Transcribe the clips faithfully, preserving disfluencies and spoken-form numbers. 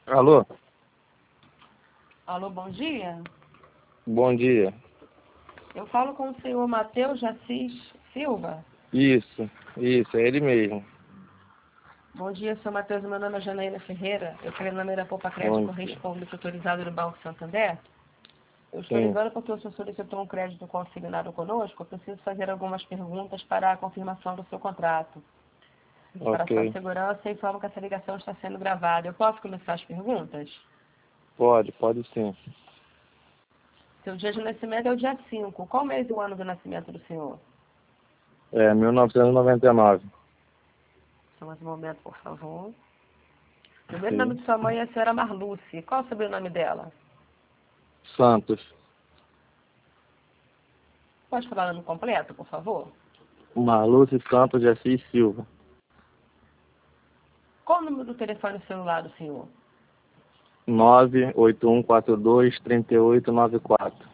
Alô? Alô, bom dia. Bom dia. Eu falo com o senhor Matheus Assis Silva. Isso, isso, é ele mesmo. Bom dia, senhor Matheus. Meu nome é Janaína Ferreira. Eu creio na Meira Poupa Crédito Bom Correio dia. Público autorizado do Banco Santander. Eu estou Sim, ligando porque o senhor solicitou um crédito consignado conosco. Eu preciso fazer algumas perguntas para a confirmação do seu contrato. Para sua ok. segurança, informo que essa ligação está sendo gravada. Eu posso começar as perguntas? Pode, pode sim. Seu dia de nascimento é o dia cinco. Qual mês e o ano do nascimento do senhor? É mil novecentos e noventa e nove. Só mais um momento, por favor. O primeiro nome Sim. de sua mãe é a senhora Marluce. Qual é o sobrenome dela? Santos. Pode falar o nome completo, por favor? Marluce Santos de Assis Silva. Qual o número do telefone celular do senhor? nove oito um quatro dois três oito nove quatro.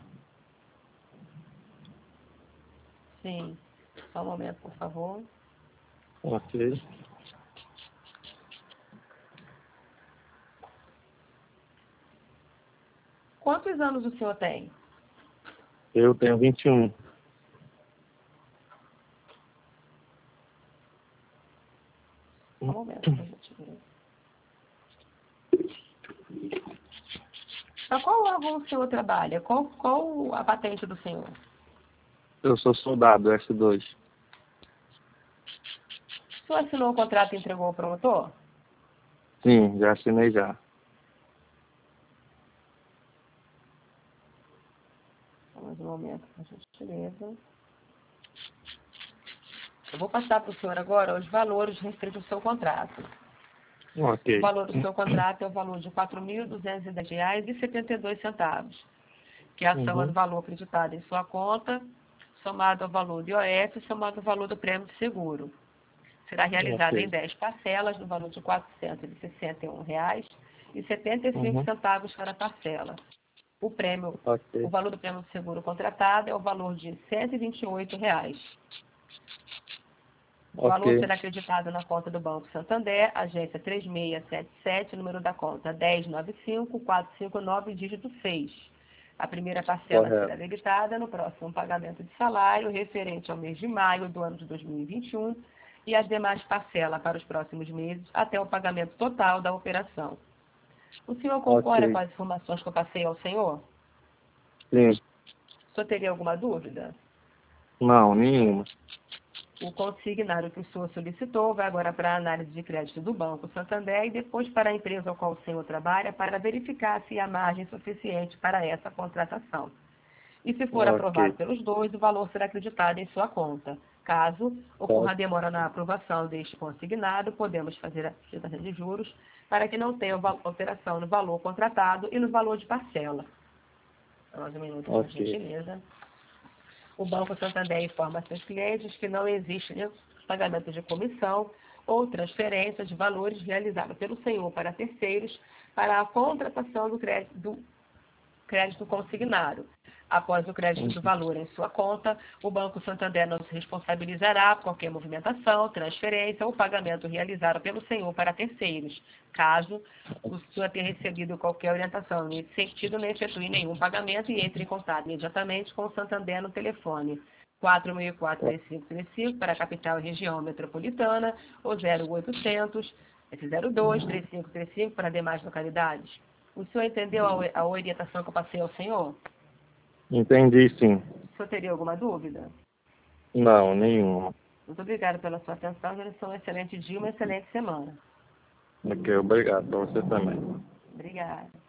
Sim. Só um momento, por favor. Ok. Quantos anos o senhor tem? Eu tenho vinte e um. Só um momento, pra gente ver. Para qual órgão o senhor trabalha? Qual, qual a patente do senhor? Eu sou soldado, S dois. O senhor assinou o contrato e entregou ao promotor? Sim, já assinei já. Só mais um momento, por gentileza. Eu vou passar para o senhor agora os valores referentes ao seu contrato. O Ok. valor do seu contrato é o valor de quatro mil duzentos e dez reais e setenta e dois centavos, que é a soma do Uhum. valor acreditado em sua conta, somado ao valor do I O F, somado ao valor do prêmio de seguro. Será realizado em Ok. dez parcelas, no valor de quatrocentos e sessenta e um reais e setenta e cinco Uhum. centavos para parcela. O prêmio, o Ok. valor do prêmio de seguro contratado é o valor de cento e vinte e oito reais. O valor Ok. será acreditado na conta do Banco Santander, agência três seis sete sete, número da conta dez nove cinco quatro cinco nove, dígito seis. A primeira parcela será Correto. debitada no próximo pagamento de salário, referente ao mês de maio do ano de dois mil e vinte e um, e as demais parcelas para os próximos meses, até o pagamento total da operação. O senhor concorda com Ok. as informações que eu passei ao senhor? Sim. O senhor teria alguma dúvida? Não, nenhuma. O consignário que o senhor solicitou vai agora para a análise de crédito do Banco Santander e depois para a empresa ao qual o senhor trabalha para verificar se há margem suficiente para essa contratação. E se for aprovado Ok. pelos dois, o valor será acreditado em sua conta. Caso Tá. ocorra demora na aprovação deste consignado, podemos fazer a fixação de juros para que não tenha alteração no valor contratado e no valor de parcela. Mais um minuto, por Ok. gentileza. O Banco Santander informa a seus clientes que não existe nenhum pagamento de comissão ou transferência de valores realizado pelo senhor para terceiros para a contratação do crédito, do crédito consignado. Após o crédito Uhum. do valor em sua conta, o Banco Santander não se responsabilizará por qualquer movimentação, transferência ou pagamento realizado pelo senhor para terceiros, caso o senhor tenha recebido qualquer orientação nesse sentido, não efetue nenhum pagamento e entre em contato imediatamente com o Santander no telefone quatro seis quatro, três cinco três cinco para a capital e região metropolitana ou zero oitocentos, zero dois, três cinco três cinco para demais localidades. O senhor entendeu a, a orientação que eu passei ao senhor? Entendi, sim. O senhor teria alguma dúvida? Não, nenhuma. Muito obrigada pela sua atenção. Desejo um excelente dia e uma excelente semana. Ok, obrigado. Para você também. Obrigada.